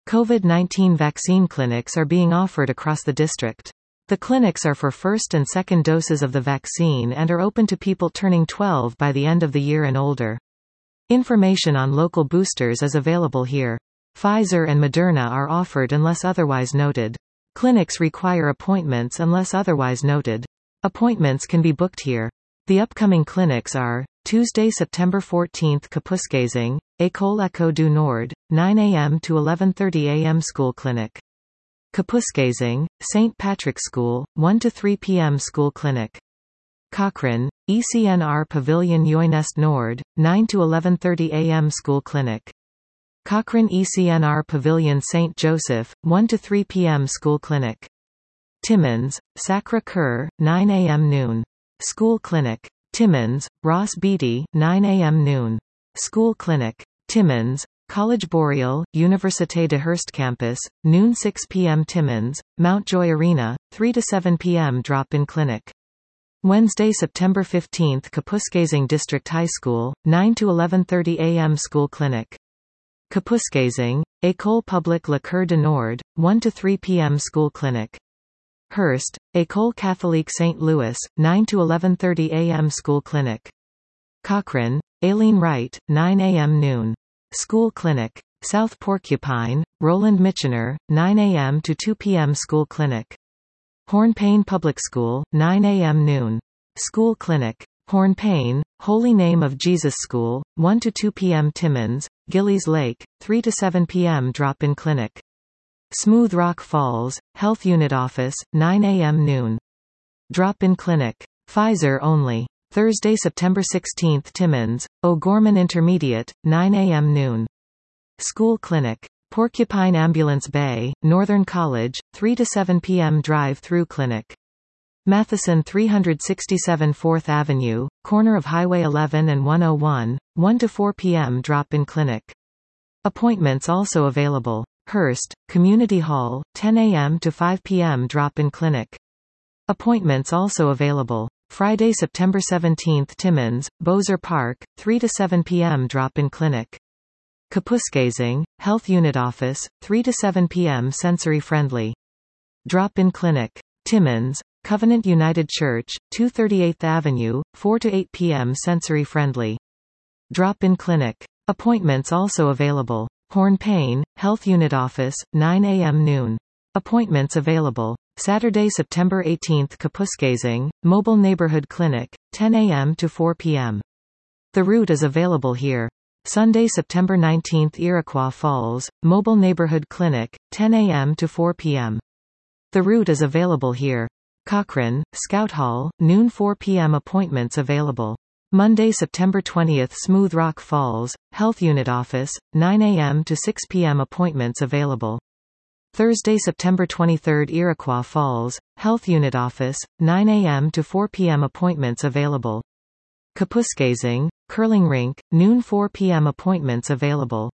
COVID-19 vaccine clinics are being offered across the district. The clinics are for first and second doses of the vaccine and are open to people turning 12 by the end of the year and older. Information on local boosters is available here. Pfizer and Moderna are offered unless otherwise noted. Clinics require appointments unless otherwise noted. Appointments can be booked here. The upcoming clinics are Tuesday, September 14, Kapuskasing, École Echo du Nord, 9 a.m. to 11:30 a.m. School Clinic. Kapuskasing, St. Patrick's School, 1 to 3 p.m. School Clinic. Cochrane, ECNR Pavilion Joinest Nord, 9 to 11:30 a.m. School Clinic. Cochrane ECNR Pavilion St. Joseph, 1 to 3 p.m. School Clinic. Timmins, Sacré-Cœur, 9 a.m. noon. School Clinic. Timmins, Ross Beatty, 9 a.m. noon. School Clinic. Timmins, College Boreal, Université de Hearst Campus, noon 6 p.m. Timmins, Mountjoy Arena, 3 to 7 p.m. Drop-in Clinic. Wednesday, September 15, Kapuskasing District High School, 9 to 11:30 a.m. School Clinic. Kapuskasing, École Publique Le Coeur du Nord, 1 to 3 p.m. School Clinic. Hearst, École Catholique St. Louis, 9 to 11:30 a.m. School Clinic. Cochrane, Aileen Wright, 9 a.m. noon. School Clinic. South Porcupine, Roland Michener, 9 a.m. to 2 p.m. School Clinic. Hornepayne Public School, 9 a.m. noon. School Clinic. Hornepayne, Holy Name of Jesus School, 1 to 2 p.m. Timmins, Gillies Lake, 3 to 7 p.m. Drop-in Clinic. Smooth Rock Falls, Health Unit Office, 9 a.m. noon. Drop-in Clinic. Pfizer only. Thursday, September 16, Timmins, O'Gorman Intermediate, 9 a.m. noon. School Clinic. Porcupine Ambulance Bay, Northern College, 3 to 7 p.m. Drive-through Clinic. Matheson 367 4th Avenue, corner of Highway 11 and 101, 1 to 4 p.m. Drop-in Clinic. Appointments also available. Hearst, Community Hall, 10 a.m. to 5 p.m. Drop-in Clinic. Appointments also available. Friday, September 17, Timmins, Bozer Park, 3 to 7 p.m. Drop-in Clinic. Kapuskasing, Health Unit Office, 3 to 7 p.m. Sensory Friendly. Drop-in Clinic. Timmins, Covenant United Church, 238th Avenue, 4 to 8 p.m. Sensory Friendly. Drop-in Clinic. Appointments also available. Hornepayne, Health Unit Office, 9 a.m. noon. Appointments available. Saturday, September 18, Kapuskasing, Mobile Neighborhood Clinic, 10 a.m. to 4 p.m. The route is available here. Sunday, September 19, Iroquois Falls, Mobile Neighborhood Clinic, 10 a.m. to 4 p.m. The route is available here. Cochrane, Scout Hall, noon 4 p.m. Appointments available. Monday, September 20, Smooth Rock Falls, Health Unit Office, 9 a.m. to 6 p.m. Appointments available. Thursday, September 23, Iroquois Falls, Health Unit Office, 9 a.m. to 4 p.m. Appointments available. Kapuskasing, Curling Rink, noon 4 p.m. Appointments available.